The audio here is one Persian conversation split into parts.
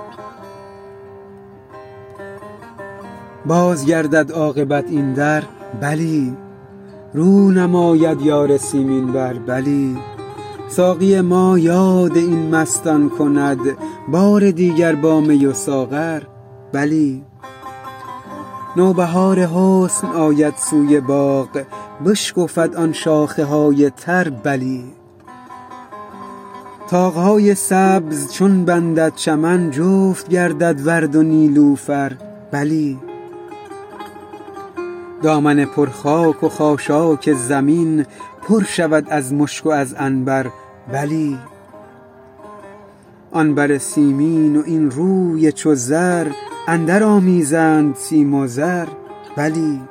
باز گردد عاقبت این در، بلی رو نماید یار سیمین بر، بلی ساقی ما یاد این مستان کند بار دیگر با می و ساغر، بلی نوبهار حسن آید سوی باغ بشکفد آن شاخه های تر، بلی طاقهای سبز چون بندد چمن جفت گردد ورد و نیلوفر، بلی دامن پرخاک و خاشاک زمین پر شود از مشک و از عنبر، بلی آن بر سیمین و این روی چو زر اندر آمیزند سیم و زر، بلی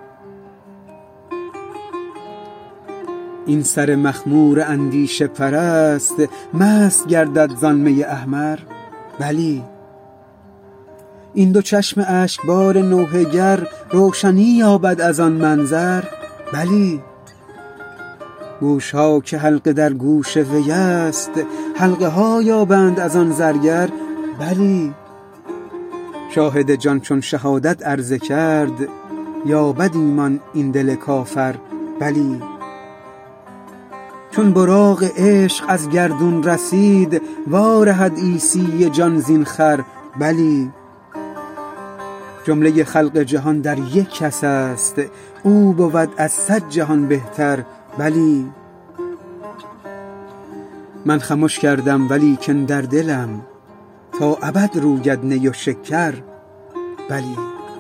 این سر مخمور اندیشه پرست مست گردد زان می احمر، بلی این دو چشم اشکبار نوحه گر روشنی یابد از آن منظر، بلی گوشها که حلقه در گوش وی است حلقه ها یابند از آن زرگر، بلی شاهد جان چون شهادت عرضه کرد یابد ایمان این دل کافر، بلی چون براق عشق از گردون رسید وارهد عیسی جان زین خر، بلی جمله خلق جهان در یک کس است او بود از 100 جهان بهتر، بلی من خمش کردم ولیکن در دلم تا ابد روید نی و شکر، بلی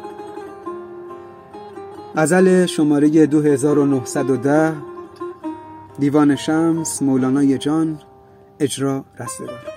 غزل شماره 2910 دیوان شمس، مولانای جان، اجرا رستگار.